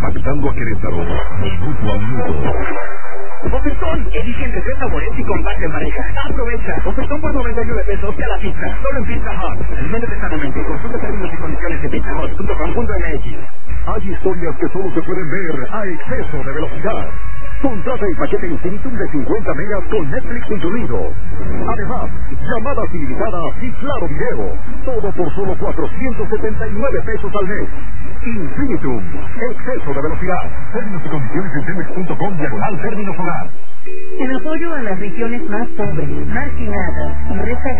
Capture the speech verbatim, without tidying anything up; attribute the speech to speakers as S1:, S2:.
S1: impactando a Querétaro, minuto a minuto.
S2: Ofertón, elige entre tres sabores y comparte en pareja. Aprovecha, ofertón por noventa y nueve pesos cada pizza, solo en Pizza Hut. Métete este momento y consulta términos y condiciones de pizza hut punto com punto m x.
S1: Hay historias que solo se pueden ver a exceso de velocidad. Contrata el paquete Infinitum de cincuenta megas con Netflix incluido. Además, llamadas ilimitadas y claro video. Todo por solo cuatrocientos setenta y nueve pesos al mes. Infinitum, exceso de velocidad. Términos y condiciones en telmex punto com diagonal términos hogar.
S3: En apoyo a las regiones más pobres, marginadas y rezagadas,